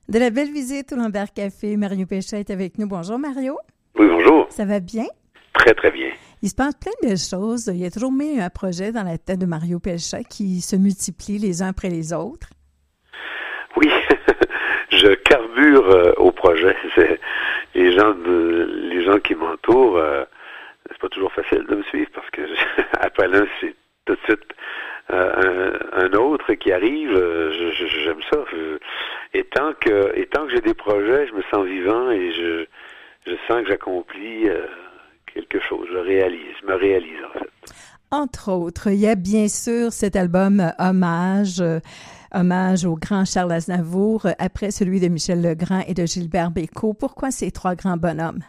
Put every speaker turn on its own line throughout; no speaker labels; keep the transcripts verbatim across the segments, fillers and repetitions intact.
De la belle visite au Lambert Café, Mario Péchat est avec nous. Bonjour Mario.
Oui, bonjour.
Ça va bien?
Très, très bien.
Il se passe plein de belles choses. Il y a toujours mis un projet dans la tête de Mario Péchat qui se multiplie les uns après les autres.
Oui, je carbure euh, au projet. C'est, les gens de, les gens qui m'entourent, euh, c'est pas toujours facile de me suivre parce que je, après l'un, c'est tout de suite euh, un, un autre qui arrive. Je, je, j'aime ça. Je, et tant que, et tant que j'ai des projets, je me sens vivant et je, je sens que j'accomplis euh, quelque chose. Je réalise, je me réalise en fait.
Entre autres, il y a bien sûr cet album euh, Hommage, euh, hommage au grand Charles Aznavour, euh, après celui de Michel Legrand et de Gilbert Bécaud. Pourquoi ces trois grands bonhommes?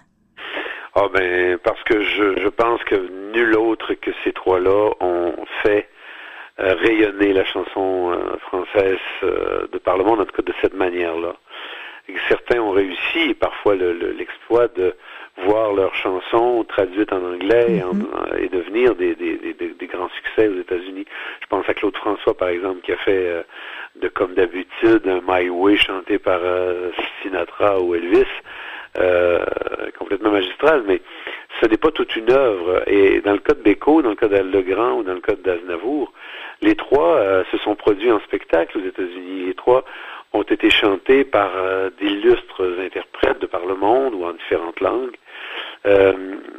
Ah oh ben parce que je, je pense que nul autre que ces trois-là ont fait euh, rayonner la chanson euh, française euh, de par le monde, en tout cas de cette manière-là. Et que certains ont réussi, parfois le, le, l'exploit de voir leurs chansons traduites en anglais et, en, mm-hmm. et devenir des, des, des, des grands succès aux États-Unis. Je pense à Claude François, par exemple, qui a fait euh, de Comme d'habitude un My Way chanté par euh, Sinatra ou Elvis, euh, complètement magistral, mais ce n'est pas toute une œuvre. Et dans le cas de Bécaud, dans le cas de Legrand ou dans le cas d'Aznavour, les trois euh, se sont produits en spectacle aux États-Unis. Les trois ont été chantés par euh, d'illustres interprètes de par le monde ou en différentes langues. Euh,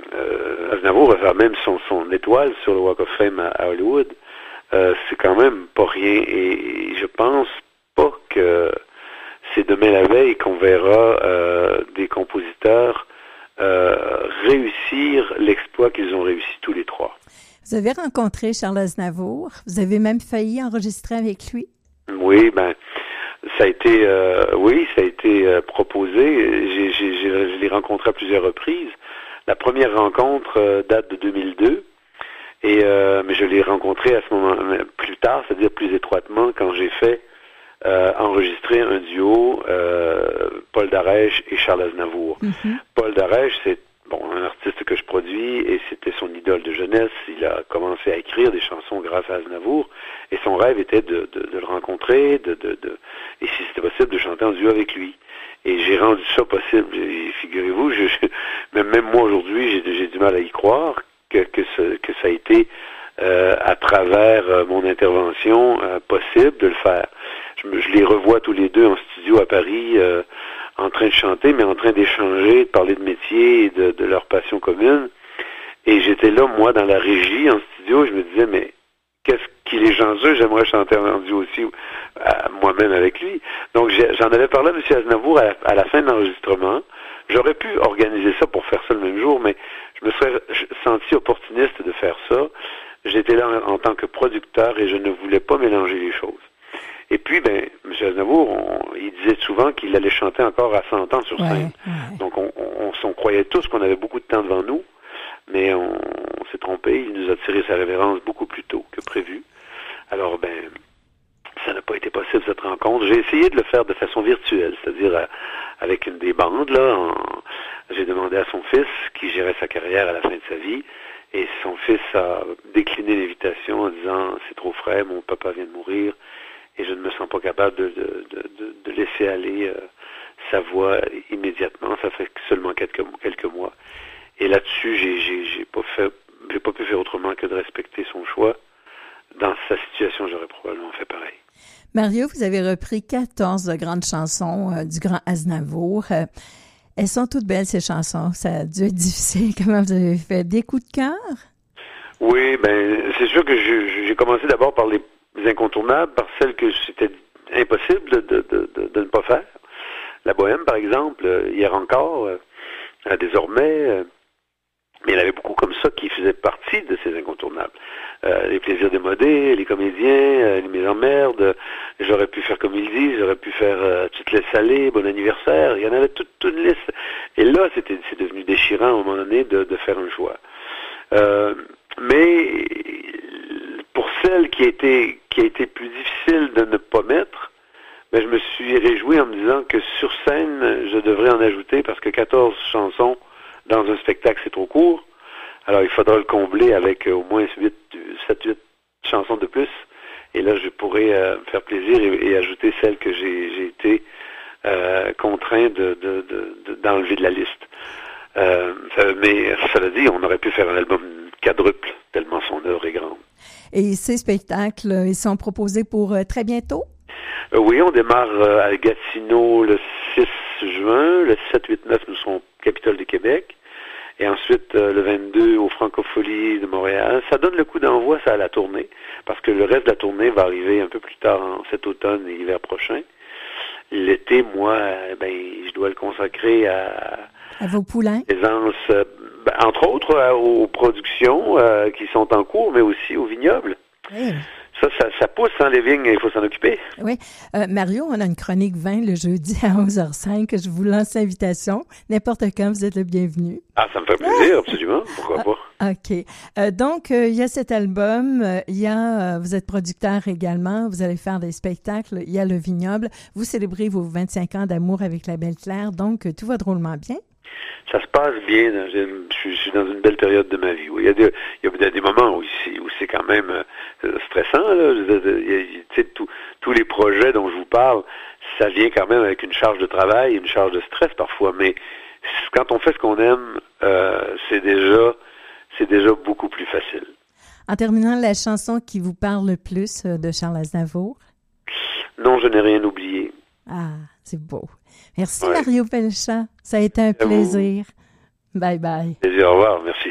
euh, Aznavour va faire même son, son étoile sur le Walk of Fame à, à Hollywood. Euh, c'est quand même pas rien et, et je pense pas que c'est demain la veille qu'on verra euh, des compositeurs euh, réussir l'exploit qu'ils ont réussi tous les trois.
Vous avez rencontré Charles Aznavour. Vous avez même failli enregistrer avec lui.
Oui, ben ça a été, euh, oui, ça a été euh, proposé. J'ai, j'ai, j'ai, je l'ai rencontré à plusieurs reprises. La première rencontre euh, date de deux mille deux, et euh, mais je l'ai rencontré à ce moment plus tard, c'est-à-dire plus étroitement quand j'ai fait euh, enregistrer un duo euh, Paul Darèche et Charles Aznavour. Mm-hmm. Paul Darèche, c'est bon un artiste que je produis et c'était son idole de jeunesse. Il a commencé à écrire des chansons grâce à Aznavour et son rêve était de, de, de le rencontrer, de, de, de et si c'était possible de chanter en duo avec lui. Et j'ai rendu ça possible. Et figurez-vous, je, je, même, même moi aujourd'hui, j'ai, j'ai du mal à y croire que, que, ce, que ça a été euh, à travers euh, mon intervention euh, possible de le faire. Je, me, je les revois tous les deux en studio à Paris, euh, en train de chanter, mais en train d'échanger, de parler de métier et de, de leur passion commune. Et j'étais là, moi, dans la régie, en studio, je me disais, mais qu'est-ce qu'il est chanceux, j'aimerais chanter en duo aussi, euh, moi-même avec lui. Donc, j'ai, j'en avais parlé à M. Aznavour à la, à la fin de l'enregistrement. J'aurais pu organiser ça pour faire ça le même jour, mais je me serais senti opportuniste de faire ça. J'étais là en, en tant que producteur et je ne voulais pas mélanger les choses. Et puis, ben, M. Aznavour, on, il disait souvent qu'il allait chanter encore à cent ans sur scène. Ouais, ouais. Donc, on, on, on, on croyait tous qu'on avait beaucoup de temps devant nous, mais on, on s'est trompé. Il nous a tiré sa révérence beaucoup plus tôt que prévu. Alors, ben, ça n'a pas été possible, cette rencontre. J'ai essayé de le faire de façon virtuelle, c'est-à-dire euh, avec une des bandes, là. En, j'ai demandé à son fils, qui gérait sa carrière à la fin de sa vie, et son fils a décliné l'invitation en disant « C'est trop frais, mon papa vient de mourir, et je ne me sens pas capable de, de, de, de laisser aller euh, sa voix immédiatement. » Ça fait seulement quelques, quelques mois. Et là-dessus, j'ai, j'ai, j'ai pas fait, j'ai pas pu faire autrement que de respecter son choix. Dans sa situation, j'aurais probablement fait pareil.
Mario, vous avez repris quatorze grandes chansons euh, du grand Aznavour. Euh, elles sont toutes belles, ces chansons. Ça a dû être difficile. Comment vous avez fait? Des coups de cœur?
Oui, ben c'est sûr que je, j'ai commencé d'abord par les incontournables, par celles que c'était impossible de, de, de, de, de ne pas faire. La Bohème, par exemple, euh, hier encore, euh, désormais... Euh, mais il y en avait beaucoup comme ça qui faisaient partie de ces incontournables. Euh, les plaisirs démodés, les comédiens, euh, les mises en merde, j'aurais pu faire comme ils disent, j'aurais pu faire euh, Tu te laisses aller, bon anniversaire, il y en avait toute, toute une liste. Et là, c'était, c'est devenu déchirant à un moment donné de, de faire un choix. Euh, mais pour celle qui a été, qui a été plus difficile de ne pas mettre, ben, je me suis réjoui en me disant que sur scène, je devrais en ajouter parce que quatorze chansons dans un spectacle, c'est trop court. Alors, il faudra le combler avec euh, au moins sept huit chansons de plus. Et là, je pourrais euh, me faire plaisir et, et ajouter celles que j'ai, j'ai été euh, train de, de, de, de d'enlever de la liste. Euh, ça, mais cela dit, on aurait pu faire un album quadruple, tellement son œuvre est grande.
Et ces spectacles, ils sont proposés pour euh, très bientôt?
Euh, oui, on démarre euh, à Gatineau le six juin, le sept, huit, neuf, nous serons au Capitole du Québec, et ensuite euh, le vingt-deux au Francophonie de Montréal. Ça donne le coup d'envoi, ça, à la tournée, parce que le reste de la tournée va arriver un peu plus tard, en cet automne et l'hiver prochain. L'été, moi, euh, ben, je dois le consacrer à...
À vos poulains?
Aisance, euh, ben, entre autres, euh, aux productions euh, qui sont en cours, mais aussi aux vignobles.
Oui.
Ça, ça, ça pousse, hein, les vignes, il faut s'en occuper.
Oui. Euh, Mario, on a une chronique vin le jeudi à onze heures cinq. Je vous lance l'invitation. N'importe quand, vous êtes le bienvenu.
Ah, ça me fait plaisir, absolument. Pourquoi pas?
Ah, OK. Euh, donc, euh, il y a cet album. Euh, il y a, euh, vous êtes producteur également. Vous allez faire des spectacles. Il y a le vignoble. Vous célébrez vos vingt-cinq ans d'amour avec la Belle Claire. Donc, euh, tout va drôlement bien.
Ça se passe bien. Je, je suis dans une belle période de ma vie. Oui. Il y a des, il y a des moments où c'est, où c'est quand même euh, stressant. Là. Tu sais, tout, tous les projets dont je vous parle, ça vient quand même avec une charge de travail, une charge de stress parfois. Mais quand on fait ce qu'on aime, euh, c'est déjà, c'est déjà beaucoup plus facile.
En terminant, la chanson qui vous parle le plus euh, de Charles Aznavour?
Non, je n'ai rien oublié.
Ah, c'est beau. Merci,
ouais.
Mario Pelchat. Ça a été un plaisir. Bye bye.
Plaisir, au revoir. Merci.